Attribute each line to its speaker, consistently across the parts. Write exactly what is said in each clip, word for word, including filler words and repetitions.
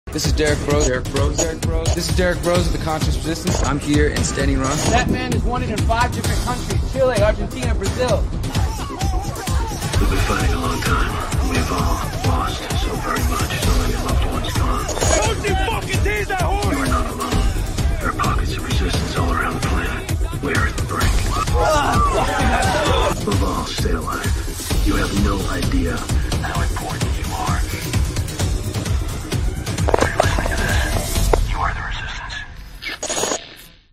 Speaker 1: This is Derek Bros. Derek Bros. Derek Bros. This is Derek Bros of the Conscious Resistance. I'm here in Standing Rock.
Speaker 2: That man is wanted in five different countries: Chile, Argentina, Brazil.
Speaker 3: We've been fighting a long time. We've all lost so very much. So many loved ones gone.
Speaker 4: Don't you fucking tease that horse!
Speaker 3: We're not alone. There are pockets of resistance all around the planet. We are at the brink. Above all, stay alive. You have no idea how important you are. If you're listening to this, you are the resistance.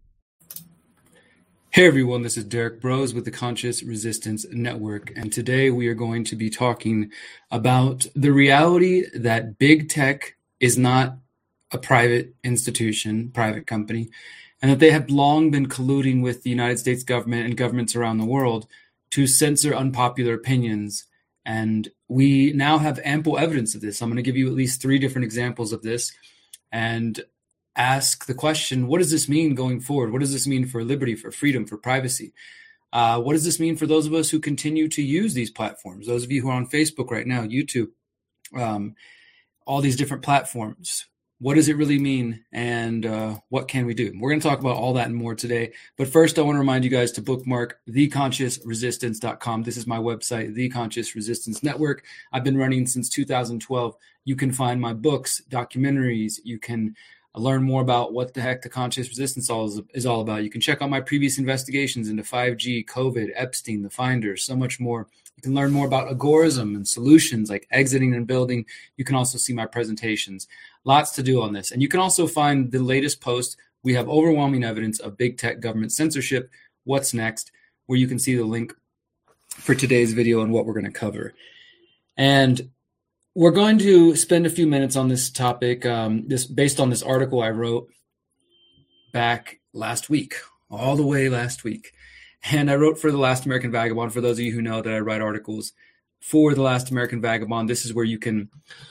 Speaker 5: Hey everyone, this is Derek Bros with the Conscious Resistance Network, and today we are going to be talking about the reality that big tech is not a private institution, private company, and that they have long been colluding with the United States government and governments around the world to censor unpopular opinions. And we now have ample evidence of this. I'm going to give you at least three different examples of this and ask the question, what does this mean going forward? What does this mean for liberty, for freedom, for privacy? Uh, what does this mean for those of us who continue to use these platforms? Those of you who are on Facebook right now, YouTube, um, all these different platforms. What does it really mean, and uh, what can we do? We're going to talk about all that and more today. But first, I want to remind you guys to bookmark the conscious resistance dot com. This is my website, The Conscious Resistance Network. I've been running since two thousand twelve. You can find my books, documentaries. You can learn more about what the heck the conscious resistance is all about. You can check out my previous investigations into five G, COVID, Epstein, the Finders, so much more. You can learn more about agorism and solutions like exiting and building. You can also see my presentations. Lots to do on this. And you can also find the latest post. We have overwhelming evidence of big tech government censorship. What's next? Where you can see the link for today's video and what we're going to cover. And we're going to spend a few minutes on this topic, um, this based on this article I wrote back last week, all the way last week. And I wrote for The Last American Vagabond. For those of you who know that I write articles for The Last American Vagabond, this is where you can,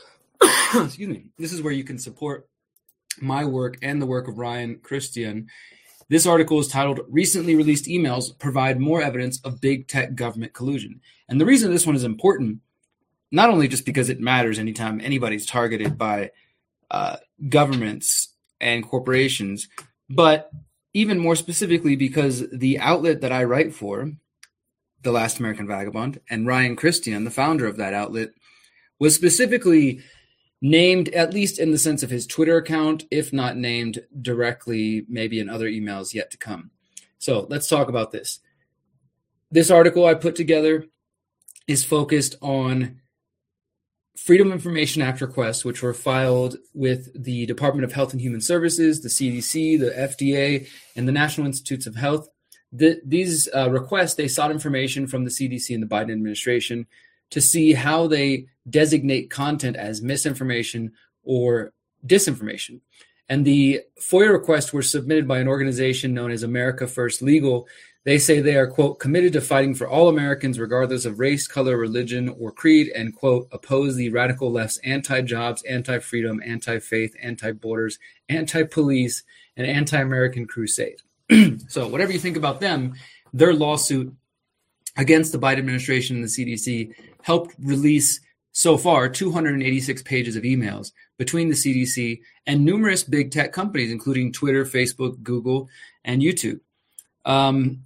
Speaker 5: excuse me, this is where you can support my work and the work of Ryan Christian. This article is titled, Recently Released Emails Provide More Evidence of Big Tech Government Collusion. And the reason this one is important, not only just because it matters anytime anybody's targeted by uh, governments and corporations, but even more specifically because the outlet that I write for, The Last American Vagabond, and Ryan Christian, the founder of that outlet, was specifically named, at least in the sense of his Twitter account, if not named directly, maybe in other emails yet to come. So let's talk about this. This article I put together is focused on Freedom of Information Act requests, which were filed with the Department of Health and Human Services, the C D C, the F D A, and the National Institutes of Health. The, these uh, requests, they sought information from the C D C and the Biden administration to see how they designate content as misinformation or disinformation. And the FOIA requests were submitted by an organization known as America First Legal. They say they are, quote, committed to fighting for all Americans regardless of race, color, religion, or creed, and, quote, oppose the radical left's anti-jobs, anti-freedom, anti-faith, anti-borders, anti-police, and anti-American crusade. So whatever you think about them, their lawsuit against the Biden administration and the C D C helped release so far two hundred eighty-six pages of emails between the C D C and numerous big tech companies, including Twitter, Facebook, Google, and YouTube. Um,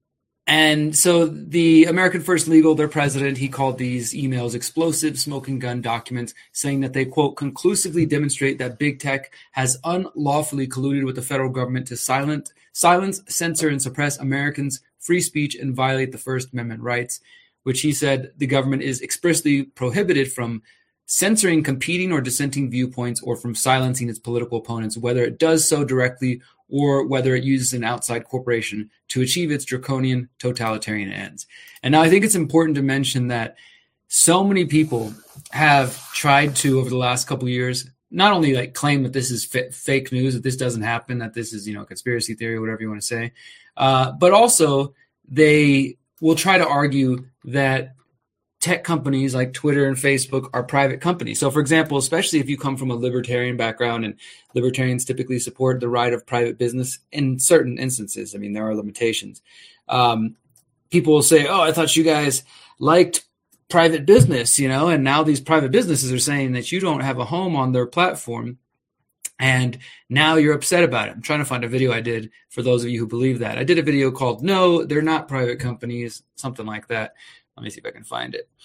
Speaker 5: And so the American First Legal, their president, he called these emails explosive smoking gun documents, saying that they, quote, conclusively demonstrate that big tech has unlawfully colluded with the federal government to silent, silence, censor, and suppress Americans' free speech and violate the First Amendment rights, which he said the government is expressly prohibited from censoring competing or dissenting viewpoints or from silencing its political opponents, whether it does so directly or whether it uses an outside corporation to achieve its draconian totalitarian ends. And now I think it's important to mention that so many people have tried to, over the last couple of years, not only like claim that this is f- fake news, that this doesn't happen, that this is, you know, conspiracy theory, whatever you want to say, uh, but also they will try to argue that tech companies like Twitter and Facebook are private companies. So, for example, especially if you come from a libertarian background, and libertarians typically support the right of private business in certain instances. I mean, there are limitations. Um, people will say, oh, I thought you guys liked private business, you know, and now these private businesses are saying that you don't have a home on their platform And now you're upset about it. I'm trying to find a video I did for those of you who believe that. I did a video called No, They're Not Private Companies, something like that. Let me see if I can find it.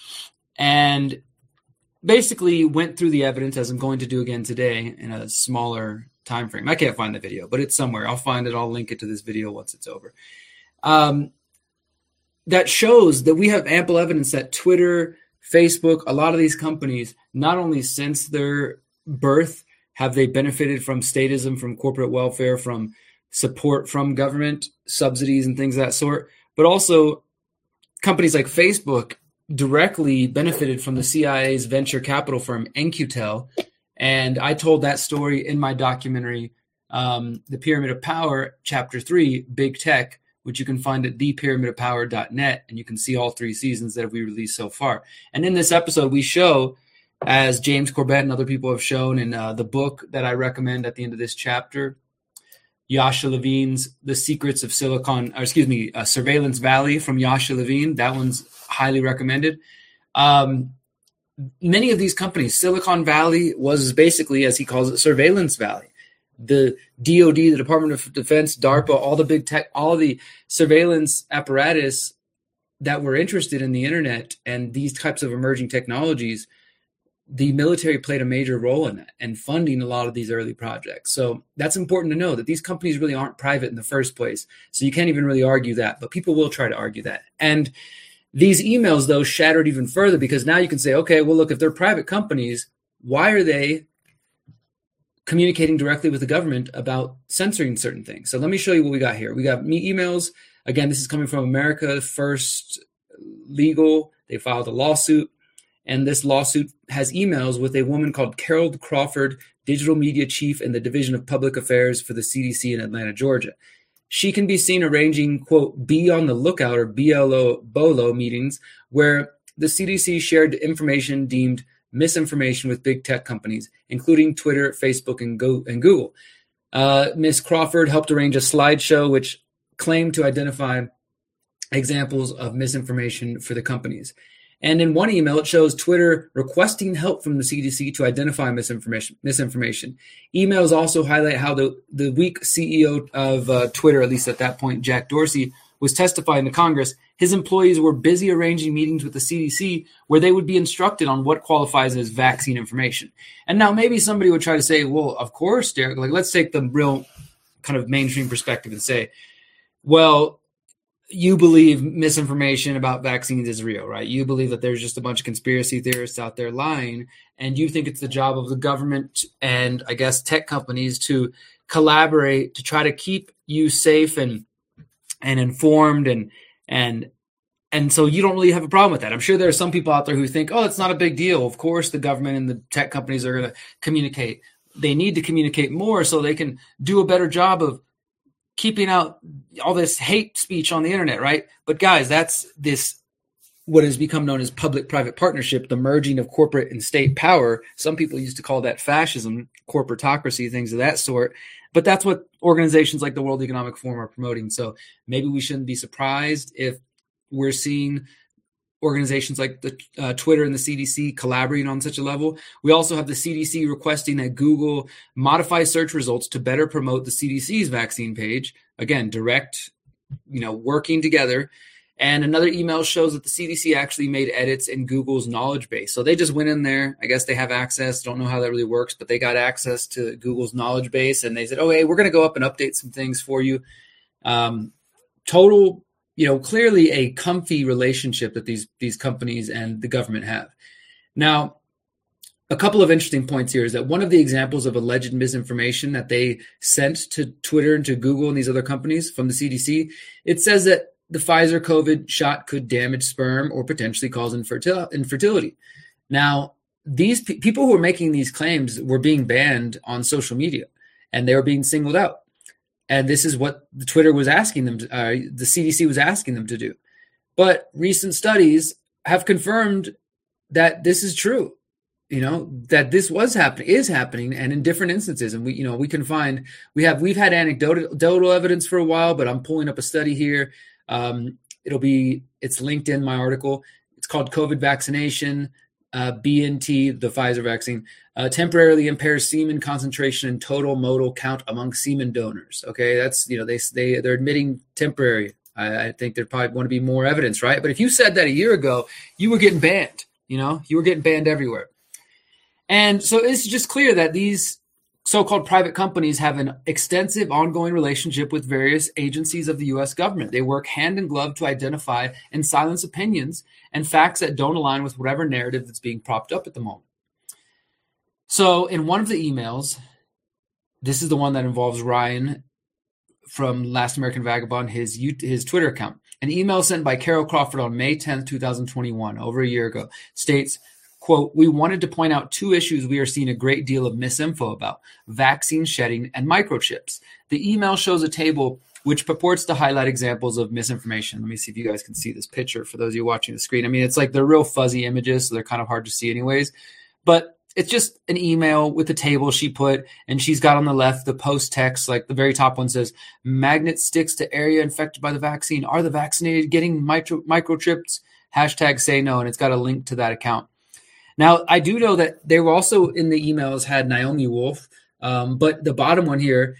Speaker 5: And basically went through the evidence, as I'm going to do again today in a smaller time frame. I can't find the video, but it's somewhere. I'll find it. I'll link it to this video once it's over. Um, that shows that we have ample evidence that Twitter, Facebook, a lot of these companies, not only since their birth have they benefited from statism, from corporate welfare, from support from government, subsidies and things of that sort, but also companies like Facebook directly benefited from the C I A's venture capital firm N Q T E L. And I told that story in my documentary, um, The Pyramid of Power, Chapter three, Big Tech, which you can find at the pyramid of power dot net. And you can see all three seasons that we released so far. And in this episode, we show, as James Corbett and other people have shown in uh, the book that I recommend at the end of this chapter, Yasha Levine's The Secrets of Silicon, or excuse me, uh, Surveillance Valley from Yasha Levine. That one's highly recommended. Um, many of these companies, Silicon Valley was basically, as he calls it, Surveillance Valley. The D O D, the Department of Defense, DARPA, all the big tech, all the surveillance apparatus that were interested in the internet and these types of emerging technologies, the military played a major role in that and funding a lot of these early projects. So that's important to know, that these companies really aren't private in the first place. So you can't even really argue that, but people will try to argue that. And these emails, though, shattered even further, because now you can say, okay, well, look, if they're private companies, why are they communicating directly with the government about censoring certain things? So let me show you what we got here. We got me emails. Again, this is coming from America First Legal. They filed a lawsuit. And this lawsuit has emails with a woman called Carol Crawford, digital media chief in the Division of Public Affairs for the C D C in Atlanta, Georgia. She can be seen arranging, quote, be on the lookout, or B L O, B O L O meetings, where the C D C shared information deemed misinformation with big tech companies, including Twitter, Facebook, and, Go- and Google. Uh, Miz Crawford helped arrange a slideshow which claimed to identify examples of misinformation for the companies. And in one email, it shows Twitter requesting help from the C D C to identify misinformation. misinformation. Emails also highlight how the, the weak C E O of uh, Twitter, at least at that point, Jack Dorsey, was testifying to Congress. His employees were busy arranging meetings with the C D C where they would be instructed on what qualifies as vaccine information. And now maybe somebody would try to say, well, of course, Derek, like, let's take the real kind of mainstream perspective and say, well, you believe misinformation about vaccines is real, right? You believe that there's just a bunch of conspiracy theorists out there lying, and you think it's the job of the government and, I guess, tech companies to collaborate to try to keep you safe and and informed, and and and so you don't really have a problem with that. I'm sure there are some people out there who think, oh, it's not a big deal. Of course, the government and the tech companies are going to communicate. They need to communicate more so they can do a better job of keeping out all this hate speech on the internet, right? But guys, that's this, what has become known as public-private partnership, the merging of corporate and state power. Some people used to call that fascism, corporatocracy, things of that sort. But that's what organizations like the World Economic Forum are promoting. So maybe we shouldn't be surprised if we're seeing organizations like the uh, Twitter and the C D C collaborating on such a level. We also have the C D C requesting that Google modify search results to better promote the C D C's vaccine page. Again, direct, you know, working together. And another email shows that the C D C actually made edits in Google's knowledge base. So they just went in there. I guess they have access. Don't know how that really works, but they got access to Google's knowledge base. And they said, oh, hey, we're going to go up and update some things for you. Um, total, you know, clearly a comfy relationship that these, these companies and the government have. Now, a couple of interesting points here is that one of the examples of alleged misinformation that they sent to Twitter and to Google and these other companies from the C D C, it says that the Pfizer COVID shot could damage sperm or potentially cause infertil- infertility. Now, these pe- people who were making these claims were being banned on social media, and they were being singled out. And this is what the Twitter was asking them, to, uh, the C D C was asking them to do. But recent studies have confirmed that this is true. You know, that this was happening, is happening, and in different instances. And we, you know, we can find, we have, we've had anecdotal evidence for a while, but I'm pulling up a study here. Um, it'll be, it's linked in my article. It's called COVID vaccination. uh, B N T, the Pfizer vaccine, uh, temporarily impairs semen concentration and total motile count among semen donors. Okay, that's, you know, they, they, they're admitting temporary. I, I think there probably want to be more evidence, right? But if you said that a year ago, you were getting banned, you know, you were getting banned everywhere. And so it's just clear that these so-called private companies have an extensive ongoing relationship with various agencies of the U S government. They work hand in glove to identify and silence opinions and facts that don't align with whatever narrative that's being propped up at the moment. So in one of the emails, this is the one that involves Ryan from Last American Vagabond, his his Twitter account. An email sent by Carol Crawford on May tenth, twenty twenty-one, over a year ago, states, quote, "We wanted to point out two issues we are seeing a great deal of misinfo about: vaccine shedding and microchips. The email shows a table which purports to highlight examples of misinformation." Let me see if you guys can see this picture for those of you watching the screen. I mean, it's like they're real fuzzy images, so they're kind of hard to see anyways. But it's just an email with the table she put, and she's got on the left the post text, like the very top one says, "Magnet sticks to area infected by the vaccine. Are the vaccinated getting micro- microchips? Hashtag say no." And it's got a link to that account. Now, I do know that they were also in the emails had Naomi Wolf, um, but the bottom one here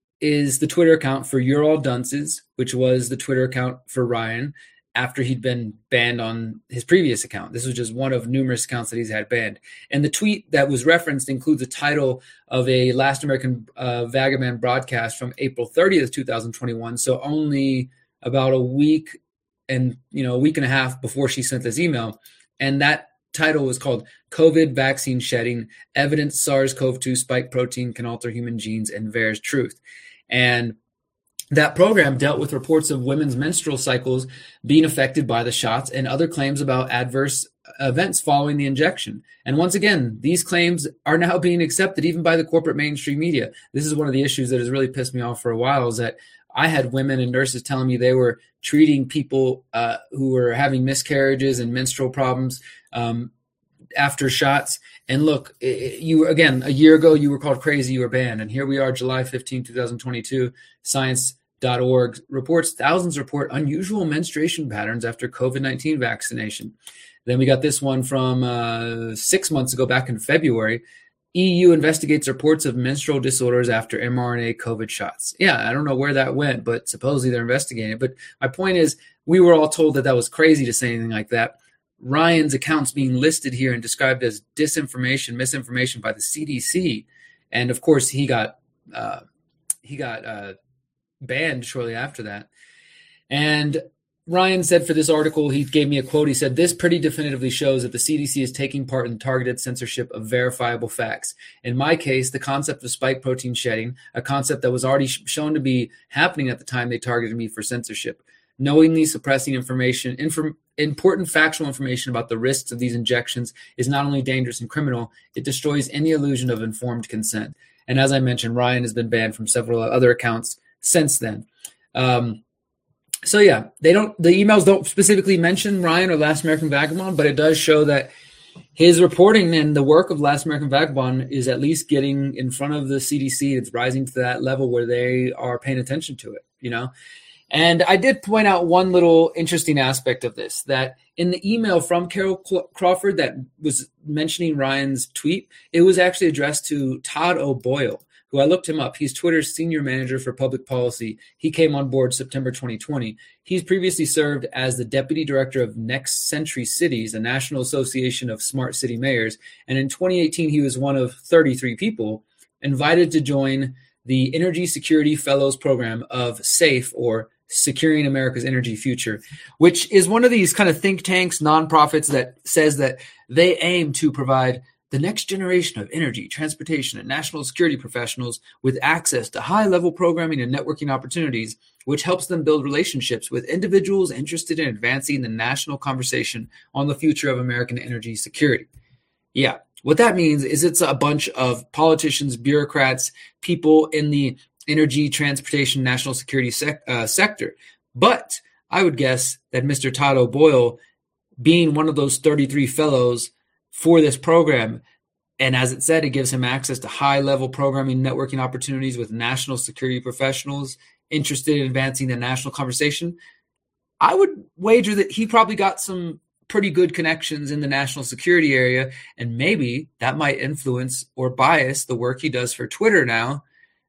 Speaker 5: is the Twitter account for You're All Dunces, which was the Twitter account for Ryan after he'd been banned on his previous account. This was just one of numerous accounts that he's had banned. And the tweet that was referenced includes a title of a Last American uh, Vagabond broadcast from April thirtieth, twenty twenty-one. So only about a week and, you know, a week and a half before she sent this email. And that title was called "COVID Vaccine Shedding, Evidence SARS-C o V two Spike Protein Can Alter Human Genes and Bears Truth." And that program dealt with reports of women's menstrual cycles being affected by the shots and other claims about adverse events following the injection. And once again, these claims are now being accepted even by the corporate mainstream media. This is one of the issues that has really pissed me off for a while, is that I had women and nurses telling me they were treating people uh, who were having miscarriages and menstrual problems um, after shots. And look, it, you again, a year ago, you were called crazy, you were banned. And here we are, July fifteenth, twenty twenty-two, science dot org reports thousands report unusual menstruation patterns after COVID nineteen vaccination. Then we got this one from uh, six months ago, back in February. E U investigates reports of menstrual disorders after mRNA COVID shots. Yeah, I don't know where that went, but supposedly they're investigating it. But my point is, we were all told that that was crazy to say anything like that. Ryan's account's being listed here and described as disinformation, misinformation by the C D C. And of course, he got uh, he got uh, banned shortly after that. And Ryan said for this article, he gave me a quote. He said, "This pretty definitively shows that the C D C is taking part in targeted censorship of verifiable facts. In my case, the concept of spike protein shedding, a concept that was already sh- shown to be happening at the time they targeted me for censorship. Knowingly suppressing information, inform, important factual information about the risks of these injections is not only dangerous and criminal, it destroys any illusion of informed consent." And as I mentioned, Ryan has been banned from several other accounts since then. Um, So yeah, they don't. The emails don't specifically mention Ryan or Last American Vagabond, but it does show that his reporting and the work of Last American Vagabond is at least getting in front of the C D C. It's rising to that level where they are paying attention to it, you know. And I did point out one little interesting aspect of this, that in the email from Carol Crawford that was mentioning Ryan's tweet, it was actually addressed to Todd O'Boyle, who I looked him up. He's Twitter's senior manager for public policy. He came on board September twenty twenty. He's previously served as the deputy director of Next Century Cities, a national association of smart city mayors. And in twenty eighteen, he was one of thirty-three people invited to join the Energy Security Fellows Program of SAFE, or Securing America's Energy Future, which is one of these kind of think tanks, nonprofits that says that they aim to provide the next generation of energy, transportation, and national security professionals with access to high-level programming and networking opportunities, which helps them build relationships with individuals interested in advancing the national conversation on the future of American energy security. Yeah, what that means is it's a bunch of politicians, bureaucrats, people in the energy, transportation, national security sec- uh, sector. But I would guess that Mister Todd O'Boyle, being one of those thirty-three fellows for this program, and as it said, it gives him access to high-level programming, networking opportunities with national security professionals interested in advancing the national conversation. I would wager that he probably got some pretty good connections in the national security area, and maybe that might influence or bias the work he does for Twitter now,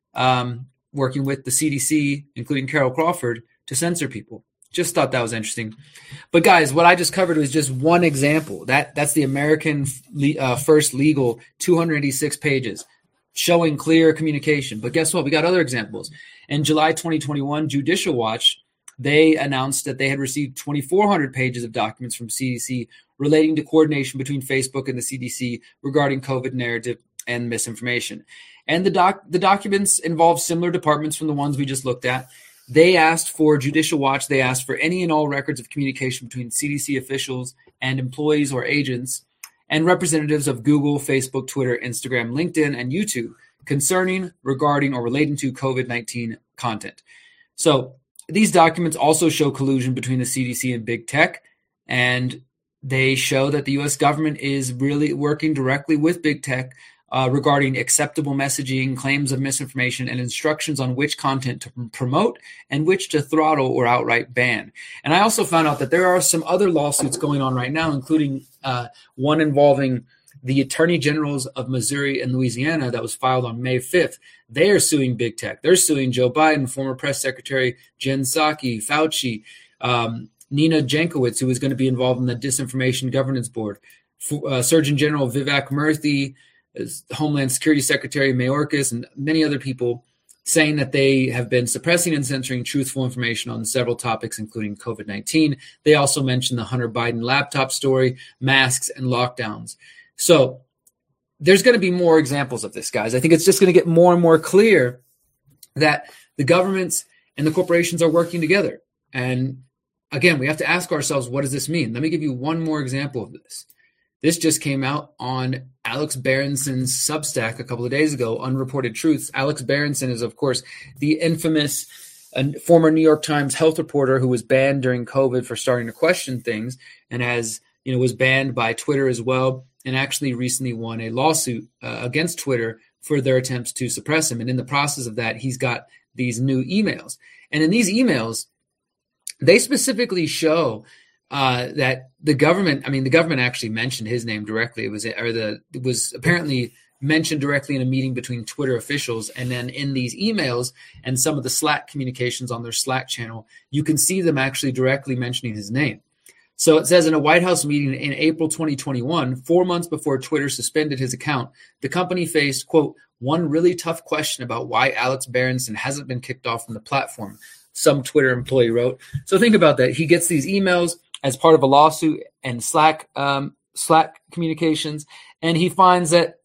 Speaker 5: um, working with the C D C, including Carol Crawford, to censor people. Just thought that was interesting. But guys, what I just covered was just one example. That That's the American uh, First Legal, two hundred eighty-six pages, showing clear communication. But guess what? We got other examples. In July twenty twenty-one, Judicial Watch, they announced that they had received twenty-four hundred pages of documents from C D C relating to coordination between Facebook and the C D C regarding COVID narrative and misinformation. And the doc the documents involve similar departments from the ones we just looked at. They asked for Judicial Watch, they asked for any and all records of communication between C D C officials and employees or agents and representatives of Google, Facebook, Twitter, Instagram, LinkedIn, and YouTube concerning, regarding, or relating to COVID nineteen content. So these documents also show collusion between the C D C and big tech, and they show that the U S government is really working directly with big tech uh, regarding acceptable messaging, claims of misinformation, and instructions on which content to promote and which to throttle or outright ban. And I also found out that there are some other lawsuits going on right now, including uh, one involving the attorney generals of Missouri and Louisiana that was filed on May fifth. They are suing big tech. They're suing Joe Biden, former press secretary Jen Psaki, Fauci, um, Nina Jankowicz, who is going to be involved in the Disinformation Governance Board, uh, Surgeon General Vivek Murthy, Homeland Security Secretary Mayorkas, and many other people, saying that they have been suppressing and censoring truthful information on several topics, including COVID nineteen. They also mentioned the Hunter Biden laptop story, masks, and lockdowns. So there's going to be more examples of this, guys. I think it's just going to get more and more clear that the governments and the corporations are working together. And again, we have to ask ourselves, what does this mean? Let me give you one more example of this. This just came out on Alex Berenson's Substack a couple of days ago, Unreported Truths. Alex Berenson is, of course, the infamous uh, former New York Times health reporter who was banned during COVID for starting to question things, and has, you know, was banned by Twitter as well, and actually recently won a lawsuit uh, against Twitter for their attempts to suppress him. And in the process of that, he's got these new emails. And in these emails, they specifically show uh, that the government, I mean, the government actually mentioned his name directly. It was, or the, it was apparently mentioned directly in a meeting between Twitter officials. And then in these emails and some of the Slack communications on their Slack channel, you can see them actually directly mentioning his name. So it says, in a White House meeting in April twenty twenty-one, four months before Twitter suspended his account, the company faced, quote, one really tough question about why Alex Berenson hasn't been kicked off from the platform, some Twitter employee wrote. So think about that. He gets these emails as part of a lawsuit and Slack um, Slack communications, and he finds that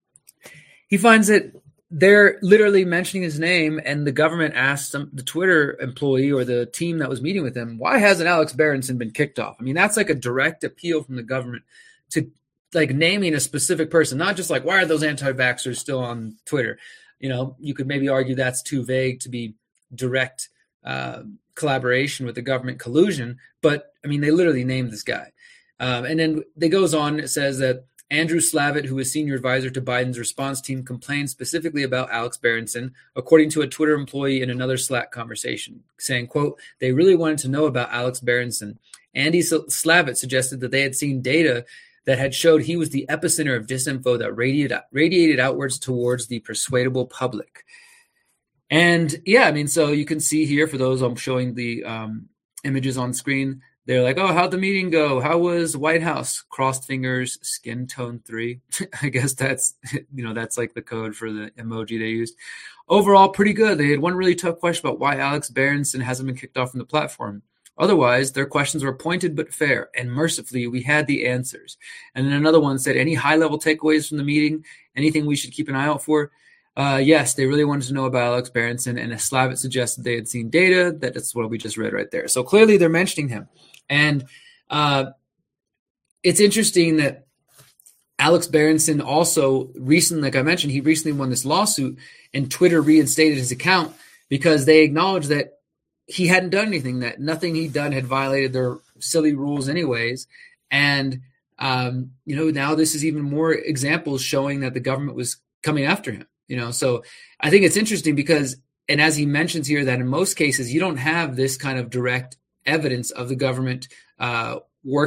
Speaker 5: he finds that they're literally mentioning his name, and the government asked them, the Twitter employee or the team that was meeting with him, why hasn't Alex Berenson been kicked off? I mean, that's like a direct appeal from the government to like naming a specific person, not just like, why are those anti-vaxxers still on Twitter? You know, you could maybe argue that's too vague to be direct uh, collaboration with the government collusion, but I mean, they literally named this guy. Um, and then it goes on, it says that Andrew Slavitt, who is senior advisor to Biden's response team, complained specifically about Alex Berenson, according to a Twitter employee in another Slack conversation, saying, quote, they really wanted to know about Alex Berenson. Andy Slavitt suggested that they had seen data that had showed he was the epicenter of disinfo that radiated, radiated outwards towards the persuadable public. And yeah, I mean, so you can see here, for those I'm showing the um, images on screen, they're like, oh, how'd the meeting go? How was White House? Crossed fingers, skin tone three. I guess that's, you know, that's like the code for the emoji they used. Overall, pretty good. They had one really tough question about why Alex Berenson hasn't been kicked off from the platform. Otherwise, their questions were pointed but fair, and mercifully, we had the answers. And then another one said, any high-level takeaways from the meeting? Anything we should keep an eye out for? Uh, yes, they really wanted to know about Alex Berenson, and Slavitt suggested they had seen data. That's what we just read right there. So clearly, they're mentioning him. And uh, it's interesting that Alex Berenson also recently, like I mentioned, he recently won this lawsuit, and Twitter reinstated his account because they acknowledged that he hadn't done anything, that nothing he'd done had violated their silly rules anyways. And, um, you know, now this is even more examples showing that the government was coming after him, you know. So I think it's interesting because, and as he mentions here, that in most cases, you don't have this kind of direct evidence of the government uh, working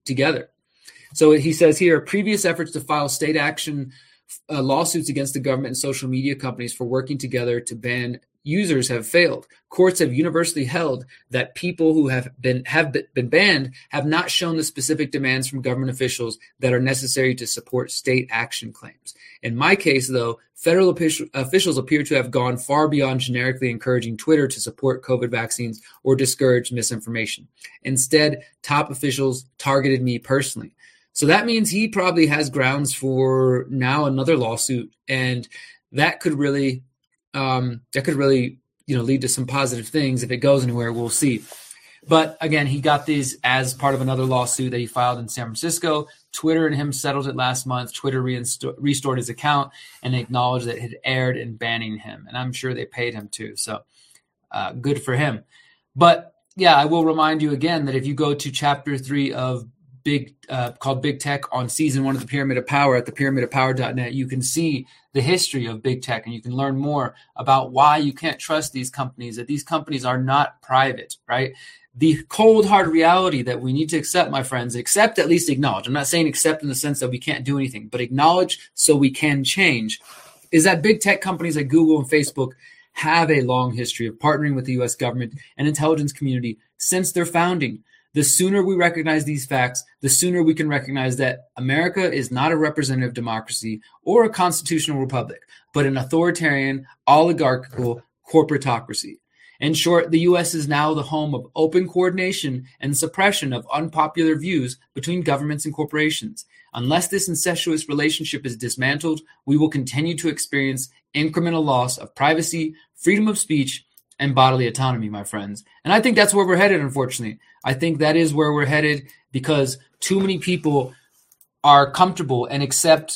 Speaker 5: together. So he says here, previous efforts to file state action uh, lawsuits against the government and social media companies for working together to ban users have failed. Courts have universally held that people who have been have been banned have not shown the specific demands from government officials that are necessary to support state action claims. In my case, though, federal officials appear to have gone far beyond generically encouraging Twitter to support COVID vaccines or discourage misinformation. Instead, top officials targeted me personally. So that means he probably has grounds for now another lawsuit, and that could really Um, that could really, you know, lead to some positive things. If it goes anywhere, we'll see. But again, he got these as part of another lawsuit that he filed in San Francisco. Twitter and him settled it last month. Twitter reinsto- restored his account and acknowledged that it had erred in banning him. And I'm sure they paid him too. So uh, good for him. But yeah, I will remind you again that if you go to chapter three of Big uh, called Big Tech on season one of the Pyramid of Power at the pyramid of power dot net, you can see the history of big tech, and you can learn more about why you can't trust these companies, that these companies are not private, right? The cold, hard reality that we need to accept, my friends, accept, at least acknowledge. I'm not saying accept in the sense that we can't do anything, but acknowledge so we can change, is that big tech companies like Google and Facebook have a long history of partnering with the U S government and intelligence community since their founding. The sooner we recognize these facts, the sooner we can recognize that America is not a representative democracy or a constitutional republic, but an authoritarian, oligarchical corporatocracy. In short, the U S is now the home of open coordination and suppression of unpopular views between governments and corporations. Unless this incestuous relationship is dismantled, we will continue to experience incremental loss of privacy, freedom of speech, and bodily autonomy, my friends. And I think that's where we're headed, unfortunately. I think that is where we're headed because too many people are comfortable and accept,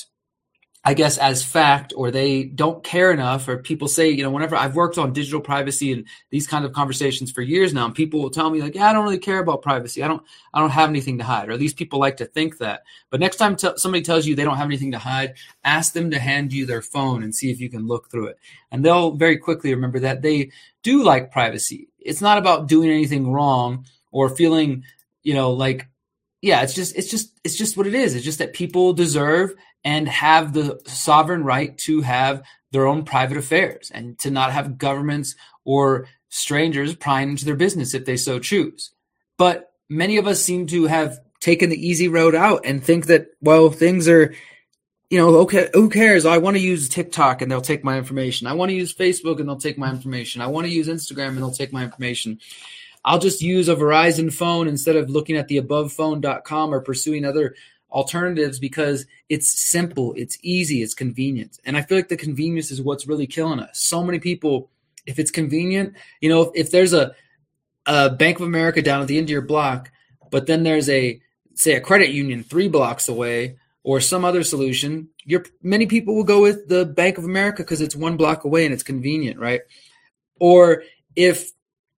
Speaker 5: I guess, as fact, or they don't care enough, or people say, you know, whenever I've worked on digital privacy and these kind of conversations for years now, and people will tell me like, yeah, I don't really care about privacy. I don't, I don't have anything to hide, or at least people like to think that. But next time t- somebody tells you they don't have anything to hide, ask them to hand you their phone and see if you can look through it. And they'll very quickly remember that they do like privacy. It's not about doing anything wrong or feeling, you know, like, yeah, it's just, it's just, it's just what it is. It's just that people deserve and have the sovereign right to have their own private affairs and to not have governments or strangers prying into their business if they so choose. But many of us seem to have taken the easy road out and think that, well, things are, you know, okay, who cares? I want to use TikTok and they'll take my information. I want to use Facebook and they'll take my information. I want to use Instagram and they'll take my information. I'll just use a Verizon phone instead of looking at the above phone dot com or pursuing other alternatives because it's simple, it's easy, it's convenient. And I feel like the convenience is what's really killing us. So many people, if it's convenient, you know, if, if there's a, a Bank of America down at the end of your block, but then there's a, say, a credit union three blocks away or some other solution, you're, many people will go with the Bank of America because it's one block away and it's convenient, right? Or if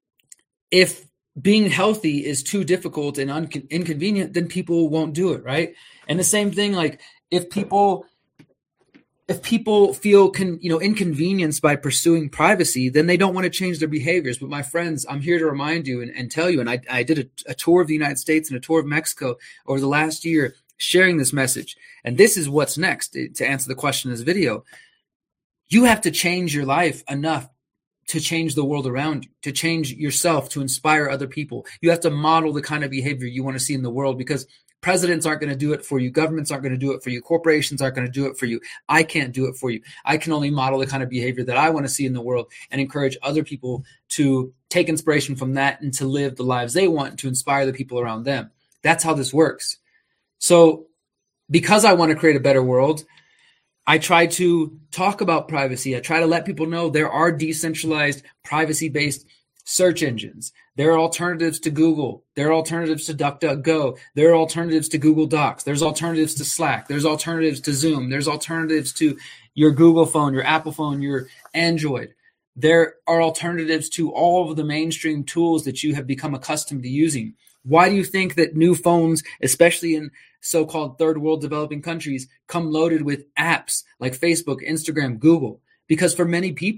Speaker 5: if being healthy is too difficult and un- inconvenient, then people won't do it, right? And the same thing, like if people if people feel con, you know inconvenienced by pursuing privacy, then they don't want to change their behaviors. But my friends, I'm here to remind you and, and tell you, and I, I did a, a tour of the United States and a tour of Mexico over the last year sharing this message. And this is what's next to answer the question in this video. You have to change your life enough to change the world around you, to change yourself, to inspire other people. You have to model the kind of behavior you want to see in the world because presidents aren't going to do it for you. Governments aren't going to do it for you. Corporations aren't going to do it for you. I can't do it for you. I can only model the kind of behavior that I want to see in the world and encourage other people to take inspiration from that and to live the lives they want and to inspire the people around them. That's how this works. So because I want to create a better world, I try to talk about privacy. I try to let people know there are decentralized, privacy-based search engines. There are alternatives to Google. There are alternatives to DuckDuckGo. There are alternatives to Google Docs. There's alternatives to Slack. There's alternatives to Zoom. There's alternatives to your Google phone, your Apple phone, your Android. There are alternatives to all of the mainstream tools that you have become accustomed to using. Why do you think that new phones, especially in so-called third world developing countries, come loaded with apps like Facebook, Instagram, Google? Because for many people,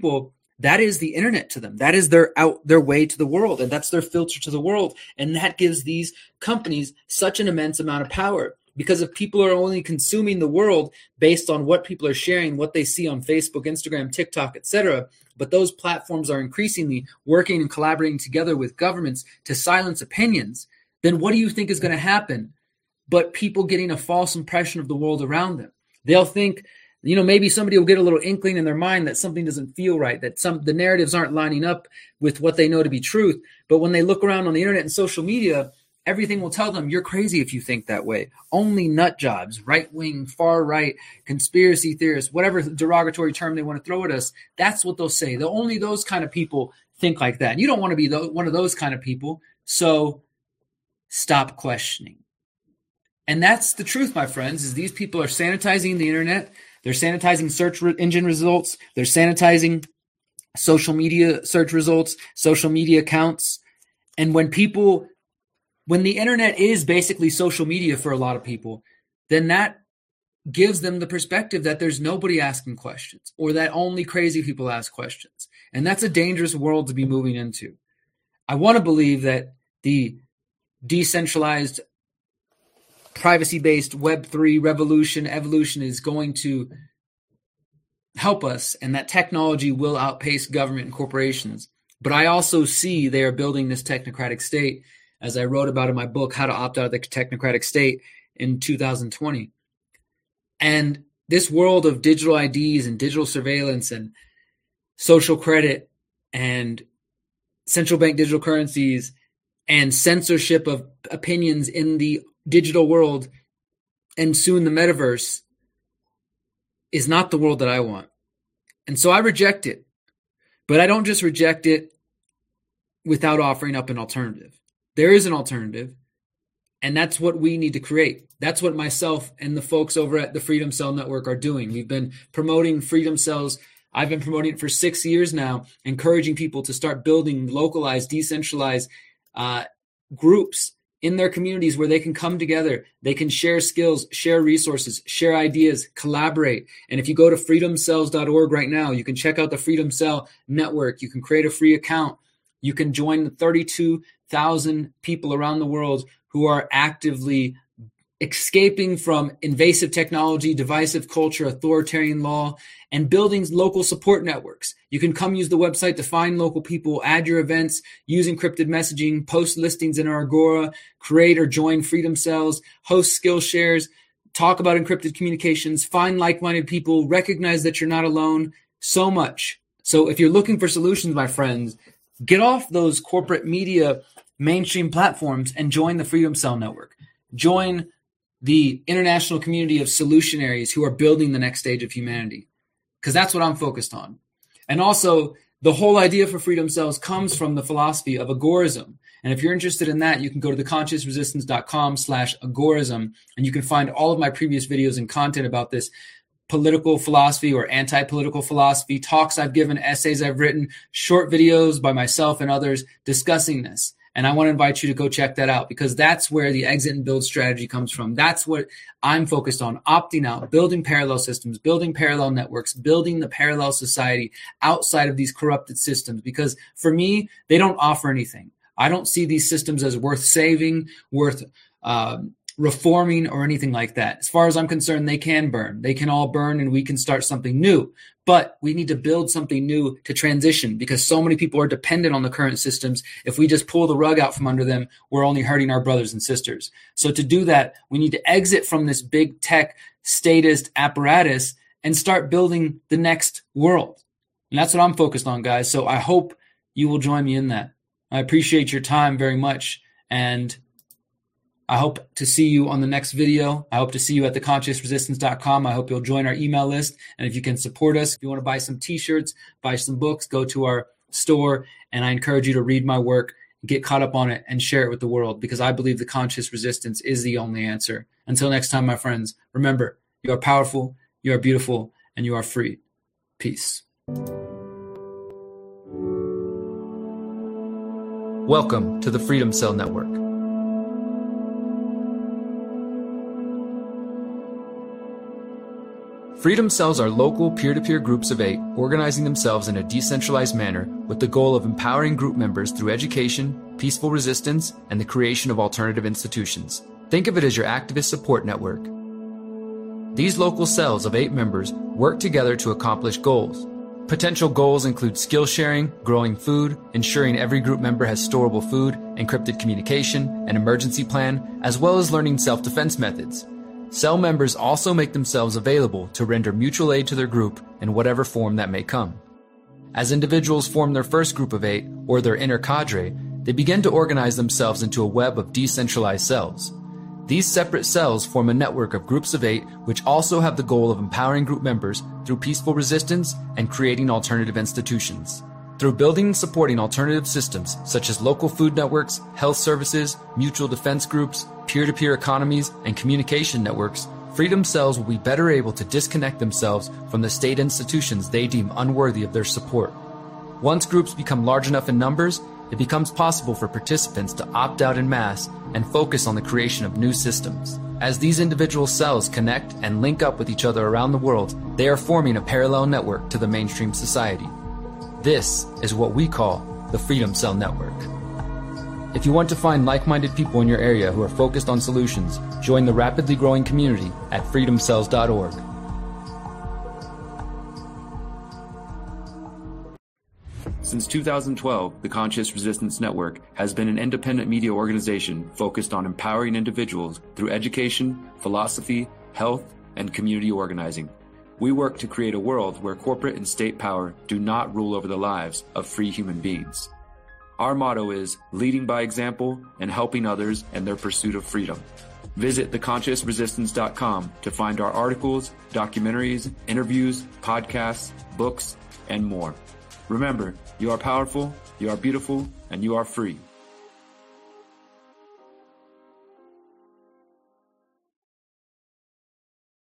Speaker 5: that is the internet to them. That is their out their way to the world, and that's their filter to the world. And that gives these companies such an immense amount of power. Because if people are only consuming the world based on what people are sharing, what they see on Facebook, Instagram, TikTok, et cetera, but those platforms are increasingly working and collaborating together with governments to silence opinions, then what do you think is going to happen? But people getting a false impression of the world around them. They'll think, you know, maybe somebody will get a little inkling in their mind that something doesn't feel right, that some the narratives aren't lining up with what they know to be truth. But when they look around on the internet and social media, everything will tell them you're crazy if you think that way. Only nut jobs, right-wing, far-right, conspiracy theorists, whatever derogatory term they want to throw at us, that's what they'll say. They'll, only those kind of people think like that. You don't want to be the, one of those kind of people, so stop questioning. And that's the truth, my friends, is these people are sanitizing the internet. They're sanitizing search engine results. They're sanitizing social media search results, social media accounts. And when people... When the internet is basically social media for a lot of people, then that gives them the perspective that there's nobody asking questions or that only crazy people ask questions. And that's a dangerous world to be moving into. I want to believe that the decentralized, privacy-based Web three revolution, evolution is going to help us and that technology will outpace government and corporations. But I also see they are building this technocratic state, as I wrote about in my book, How to Opt Out of the Technocratic State in two thousand twenty. And this world of digital I Ds and digital surveillance and social credit and central bank digital currencies and censorship of opinions in the digital world and soon the metaverse is not the world that I want. And so I reject it. But I don't just reject it without offering up an alternative. There is an alternative, and that's what we need to create. That's what myself and the folks over at the Freedom Cell Network are doing. We've been promoting Freedom Cells. I've been promoting it for six years now, encouraging people to start building localized, decentralized uh, groups in their communities where they can come together. They can share skills, share resources, share ideas, collaborate. And if you go to freedom cells dot org right now, you can check out the Freedom Cell Network. You can create a free account. You can join the thirty-two thousand people around the world who are actively escaping from invasive technology, divisive culture, authoritarian law, and building local support networks. You can come use the website to find local people, add your events, use encrypted messaging, post listings in our Agora, create or join Freedom Cells, host skill shares, talk about encrypted communications, find like-minded people, recognize that you're not alone, so much. So if you're looking for solutions, my friends, get off those corporate media mainstream platforms and join the Freedom Cell Network. Join the international community of solutionaries who are building the next stage of humanity, because that's what I'm focused on. And also, the whole idea for Freedom Cells comes from the philosophy of agorism. And if you're interested in that, you can go to the conscious resistance dot com slash agorism, and you can find all of my previous videos and content about this political philosophy or anti-political philosophy, talks I've given, essays I've written, short videos by myself and others discussing this. And I want to invite you to go check that out, because that's where the exit and build strategy comes from. That's what I'm focused on, opting out, building parallel systems, building parallel networks, building the parallel society outside of these corrupted systems. Because for me, they don't offer anything. I don't see these systems as worth saving, worth um, reforming, or anything like that. As far as I'm concerned, they can burn. They can all burn, and we can start something new. But we need to build something new to transition, because so many people are dependent on the current systems. If we just pull the rug out from under them, we're only hurting our brothers and sisters. So to do that, we need to exit from this big tech statist apparatus and start building the next world. And that's what I'm focused on, guys. So I hope you will join me in that. I appreciate your time very much. And I hope to see you on the next video. I hope to see you at the conscious resistance dot com. I hope you'll join our email list. And if you can support us, if you want to buy some t-shirts, buy some books, go to our store. And I encourage you to read my work, get caught up on it, and share it with the world, because I believe the conscious resistance is the only answer. Until next time, my friends, remember, you are powerful, you are beautiful, and you are free. Peace. Welcome to the Freedom Cell Network.
Speaker 1: Freedom Cells are local peer-to-peer groups of eight organizing themselves in a decentralized manner with the goal of empowering group members through education, peaceful resistance, and the creation of alternative institutions. Think of it as your activist support network. These local cells of eight members work together to accomplish goals. Potential goals include skill sharing, growing food, ensuring every group member has storable food, encrypted communication, an emergency plan, as well as learning self-defense methods. Cell members also make themselves available to render mutual aid to their group in whatever form that may come. As individuals form their first group of eight, or their inner cadre, they begin to organize themselves into a web of decentralized cells. These separate cells form a network of groups of eight which also have the goal of empowering group members through peaceful resistance and creating alternative institutions. Through building and supporting alternative systems such as local food networks, health services, mutual defense groups, peer-to-peer economies, and communication networks, Freedom Cells will be better able to disconnect themselves from the state institutions they deem unworthy of their support. Once groups become large enough in numbers, it becomes possible for participants to opt out en masse and focus on the creation of new systems. As these individual cells connect and link up with each other around the world, they are forming a parallel network to the mainstream society. This is what we call the Freedom Cell Network. If you want to find like-minded people in your area who are focused on solutions, join the rapidly growing community at freedom cells dot org.
Speaker 5: Since two thousand twelve, the Conscious Resistance Network has been an independent media organization focused on empowering individuals through education, philosophy, health, and community organizing. We work to create a world where corporate and state power do not rule over the lives of free human beings. Our motto is leading by example and helping others in their pursuit of freedom. Visit the conscious resistance dot com to find our articles, documentaries, interviews, podcasts, books, and more. Remember, you are powerful, you are beautiful, and you are free.